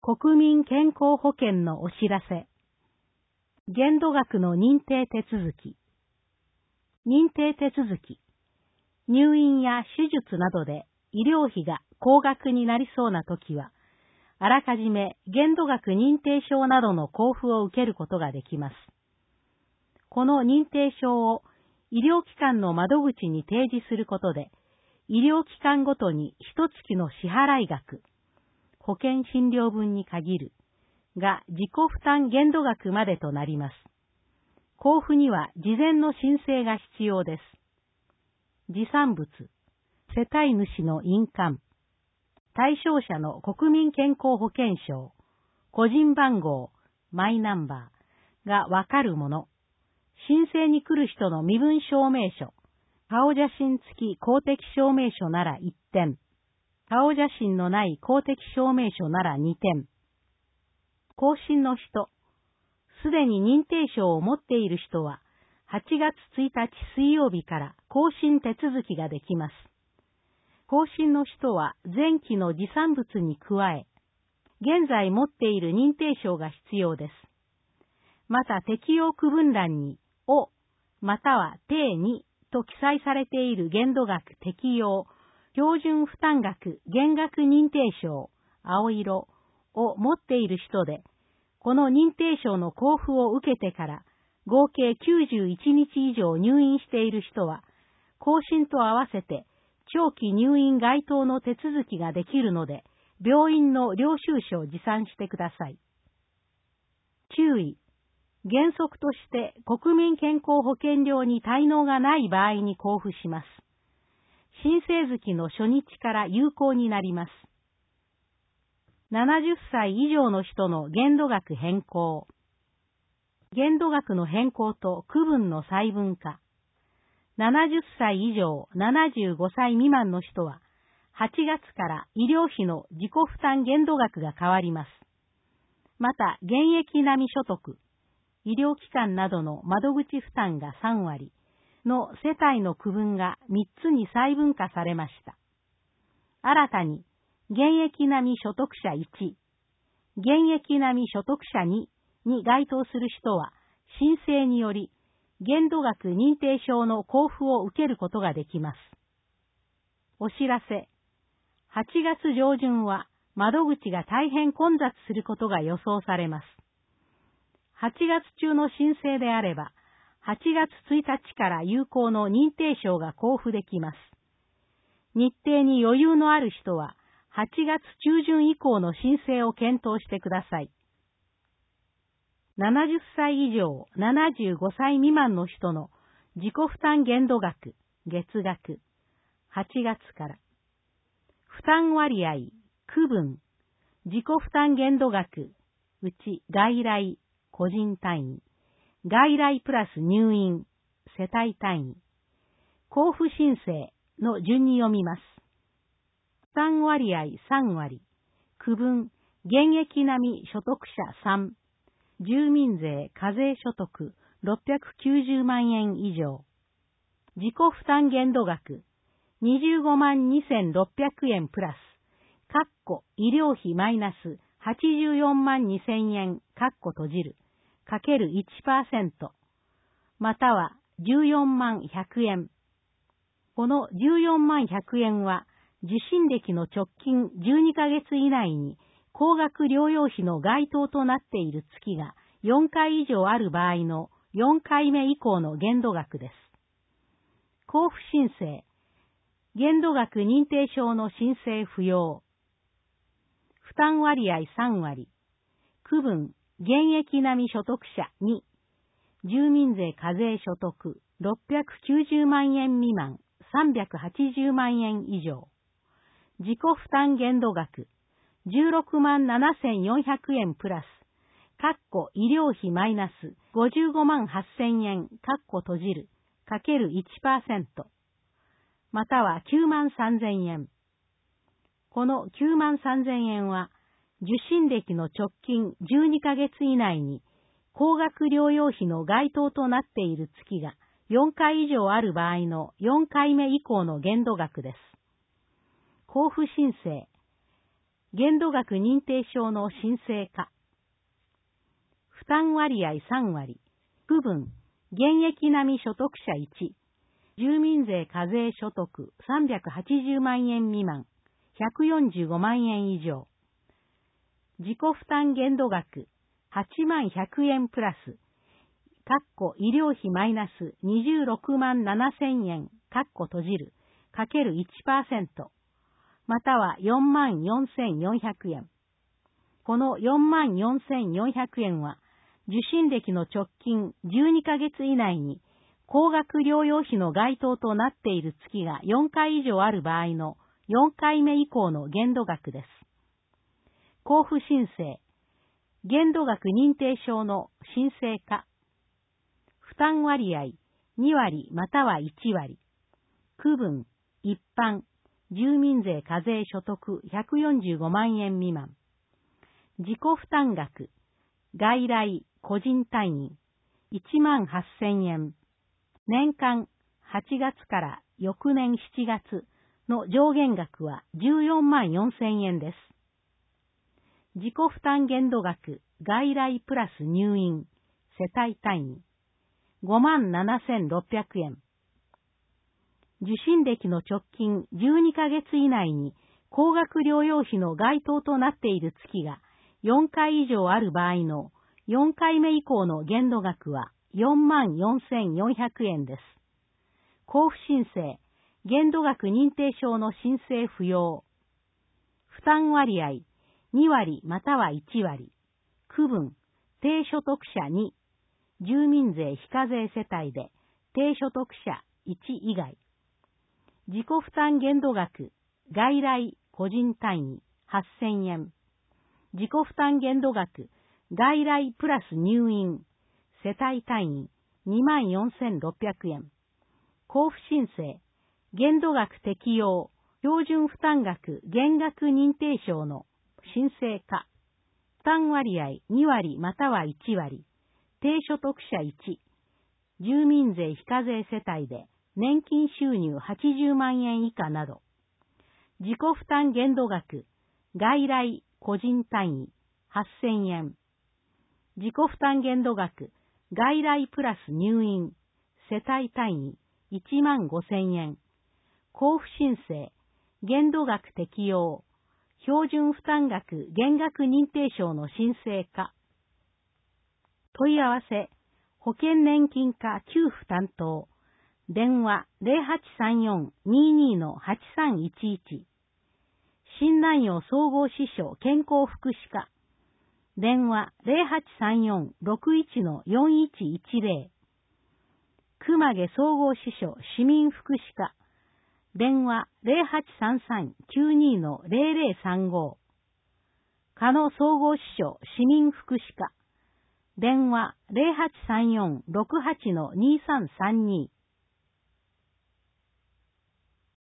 国民健康保険のお知らせ。限度額の認定手続き。認定手続き。入院や手術などで医療費が高額になりそうなときは、あらかじめ限度額認定証などの交付を受けることができます。この認定証を医療機関の窓口に提示することで、医療機関ごとに一月の支払い額、保険診療分に限るが自己負担限度額までとなります。交付には事前の申請が必要です。持産物、世帯主の印鑑、対象者の国民健康保険証、個人番号、マイナンバーがわかるもの、申請に来る人の身分証明書、顔写真付き公的証明書なら1点、顔写真のない公的証明書なら2点。更新の人、すでに認定証を持っている人は、8月1日水曜日から更新手続きができます。更新の人は前期の持産物に加え、現在持っている認定証が必要です。また適用区分欄に、お、または定2と記載されている限度額適用、標準負担額減額認定証、青色を持っている人で、この認定証の交付を受けてから合計91日以上入院している人は、更新と合わせて長期入院該当の手続きができるので、病院の領収書を持参してください。注意。原則として国民健康保険料に滞納がない場合に交付します。申請月の初日から有効になります。70歳以上の人の限度額変更。限度額の変更と区分の細分化。70歳以上75歳未満の人は、8月から医療費の自己負担限度額が変わります。また、現役並み所得、医療機関などの窓口負担が3割の世帯の区分が3つに細分化されました。新たに、現役並み所得者1、現役並み所得者2に該当する人は、申請により、限度額認定証の交付を受けることができます。お知らせ。8月上旬は窓口が大変混雑することが予想されます。8月中の申請であれば、8月1日から有効の認定証が交付できます。日程に余裕のある人は、8月中旬以降の申請を検討してください。70歳以上75歳未満の人の自己負担限度額、月額、8月から。負担割合、区分、自己負担限度額、うち外来、個人単位、外来プラス入院、世帯単位、交付申請の順に読みます。負担割合3割、区分、現役並み所得者3、住民税課税所得690万円以上。自己負担限度額25万2600円プラス、医療費マイナス84万2000円、閉じる、かける 1%、または14万100円。この14万100円は、受診歴の直近12ヶ月以内に、高額療養費の該当となっている月が4回以上ある場合の4回目以降の限度額です。交付申請。限度額認定証の申請不要。負担割合3割。区分、現役並み所得者2。住民税課税所得690万円未満380万円以上。自己負担限度額16万7400円プラス、医療費マイナス55万8000円、閉じる、かける 1%、または9万3000円。この9万3000円は、受診歴の直近12ヶ月以内に、高額療養費の該当となっている月が4回以上ある場合の4回目以降の限度額です。交付申請。 限度額認定証の申請化。負担割合3割。区分、現役並み所得者1。住民税課税所得380万円未満、145万円以上。自己負担限度額8万100円プラス、医療費マイナス26万7000円、閉じる、かける 1%、または4万4400円。この4万4400円は、受診歴の直近12ヶ月以内に、高額療養費の該当となっている月が4回以上ある場合の4回目以降の限度額です。交付申請、限度額認定証の申請化。負担割合2割または1割。区分、一般、住民税課税所得145万円未満。自己負担額、外来、個人単位、1万8000円。年間8月から翌年7月の上限額は14万4000円です。自己負担限度額、外来プラス入院、世帯単位、5万7600円。受診歴の直近12ヶ月以内に高額療養費の該当となっている月が4回以上ある場合の4回目以降の限度額は4万4400円です。交付申請、限度額認定証の申請不要。負担割合2割または1割。区分、低所得者2、住民税非課税世帯で低所得者1以外。自己負担限度額、外来、個人単位8000円。自己負担限度額、外来プラス入院、世帯単位24,600円。交付申請、限度額適用、標準負担額減額認定証の申請化。負担割合2割または1割。低所得者1。住民税非課税世帯で年金収入80万円以下など。自己負担限度額、外来、個人単位8000円。自己負担限度額、外来プラス入院、世帯単位1万5000円。交付申請、限度額適用、標準負担額減額認定証の申請化。問い合わせ、保険年金課給付担当。電話 0834-22-8311。診断用総合支所健康福祉課。電話 0834-61-4110。熊毛総合支所市民福祉課。電話 0833-92-0035。加納総合支所市民福祉課。電話 0834-68-2332。